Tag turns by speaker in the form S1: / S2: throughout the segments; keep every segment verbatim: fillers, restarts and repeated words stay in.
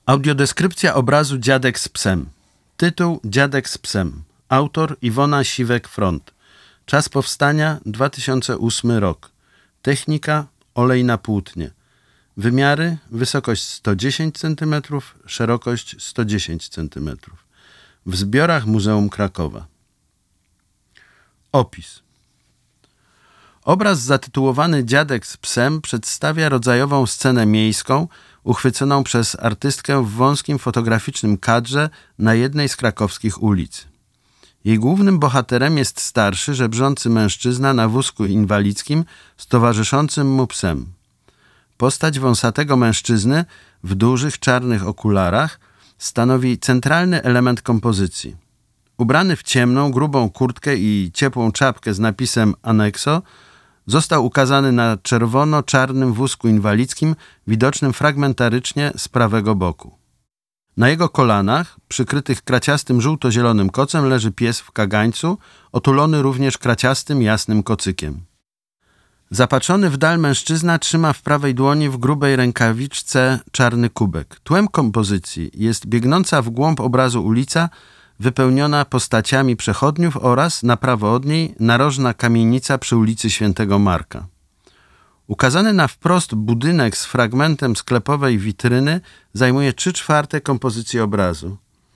S1: Audiodeskrypcja obrazu Dziadek z psem. Tytuł Dziadek z psem. Autor Iwona Siwek-Front. Czas powstania dwa tysiące ósmy rok. Technika olej na płótnie. Wymiary wysokość sto dziesięć centymetrów, szerokość sto dziesięć centymetrów. W zbiorach Muzeum Krakowa. Opis. Obraz zatytułowany Dziadek z psem przedstawia rodzajową scenę miejską uchwyconą przez artystkę w wąskim fotograficznym kadrze na jednej z krakowskich ulic. Jej głównym bohaterem jest starszy, żebrzący mężczyzna na wózku inwalidzkim z towarzyszącym mu psem. Postać wąsatego mężczyzny w dużych czarnych okularach stanowi centralny element kompozycji. Ubrany w ciemną, grubą kurtkę i ciepłą czapkę z napisem Anexo, został ukazany na czerwono-czarnym wózku inwalidzkim, widocznym fragmentarycznie z prawego boku. Na jego kolanach, przykrytych kraciastym żółto-zielonym kocem, leży pies w kagańcu, otulony również kraciastym, jasnym kocykiem. Zapatrzony w dal mężczyzna trzyma w prawej dłoni w grubej rękawiczce czarny kubek. Tłem kompozycji jest biegnąca w głąb obrazu ulica, wypełniona postaciami przechodniów oraz, na prawo od niej, narożna kamienica przy ulicy Świętego Marka. Ukazany na wprost budynek z fragmentem sklepowej witryny zajmuje trzy czwarte kompozycji obrazu.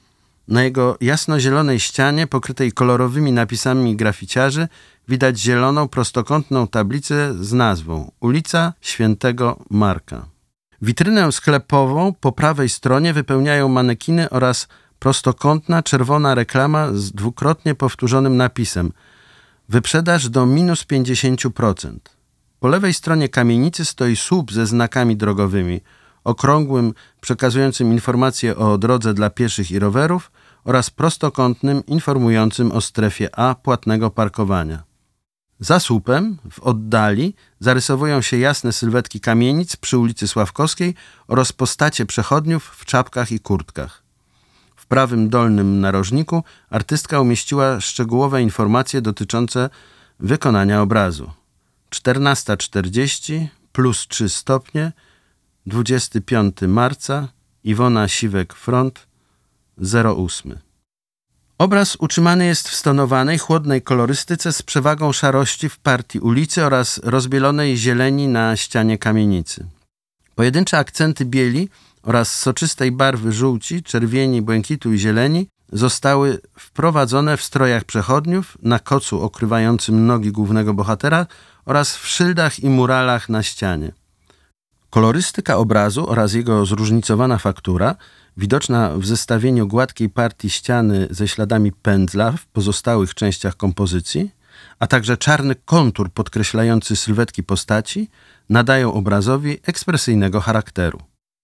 S1: Na jego jasnozielonej ścianie, pokrytej kolorowymi napisami graficiarzy, widać zieloną, prostokątną tablicę z nazwą Ulica Świętego Marka. Witrynę sklepową po prawej stronie wypełniają manekiny oraz prostokątna, czerwona reklama z dwukrotnie powtórzonym napisem Wyprzedaż do minus pięćdziesiąt procent. Po lewej stronie kamienicy stoi słup ze znakami drogowymi, okrągłym przekazującym informacje o drodze dla pieszych i rowerów oraz prostokątnym informującym o strefie A płatnego parkowania. Za słupem, w oddali, zarysowują się jasne sylwetki kamienic przy ulicy Sławkowskiej oraz postacie przechodniów w czapkach i kurtkach. W prawym dolnym narożniku artystka umieściła szczegółowe informacje dotyczące wykonania obrazu. czternasta czterdzieści, plus trzy stopnie, dwudziestego piątego marca, Iwona Siwek-Front, zero osiem. Obraz utrzymany jest w stonowanej, chłodnej kolorystyce z przewagą szarości w partii ulicy oraz rozbielonej zieleni na ścianie kamienicy. Pojedyncze akcenty bieli oraz soczystej barwy żółci, czerwieni, błękitu i zieleni zostały wprowadzone w strojach przechodniów, na kocu okrywającym nogi głównego bohatera oraz w szyldach i muralach na ścianie. Kolorystyka obrazu oraz jego zróżnicowana faktura, widoczna w zestawieniu gładkiej partii ściany ze śladami pędzla w pozostałych częściach kompozycji, a także czarny kontur podkreślający sylwetki postaci, nadają obrazowi ekspresyjnego charakteru.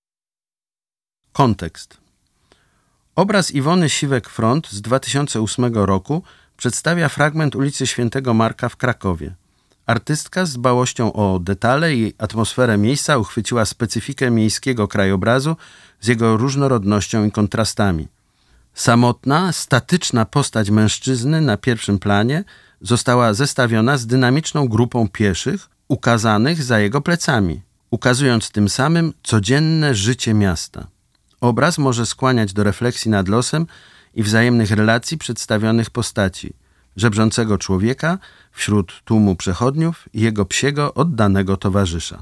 S1: Kontekst. Obraz Iwony Siwek-Front z dwa tysiące ósmego roku przedstawia fragment ulicy Świętego Marka w Krakowie. Artystka z dbałością o detale i atmosferę miejsca uchwyciła specyfikę miejskiego krajobrazu z jego różnorodnością i kontrastami. Samotna, statyczna postać mężczyzny na pierwszym planie została zestawiona z dynamiczną grupą pieszych ukazanych za jego plecami, ukazując tym samym codzienne życie miasta. Obraz może skłaniać do refleksji nad losem i wzajemnych relacji przedstawionych postaci, żebrzącego człowieka wśród tłumu przechodniów i jego psiego, oddanego towarzysza.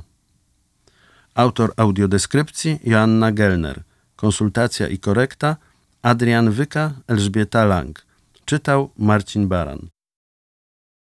S1: Autor audiodeskrypcji Joanna Gelner. Konsultacja i korekta Adrian Wyka, Elżbieta Lang. Czytał Marcin Baran.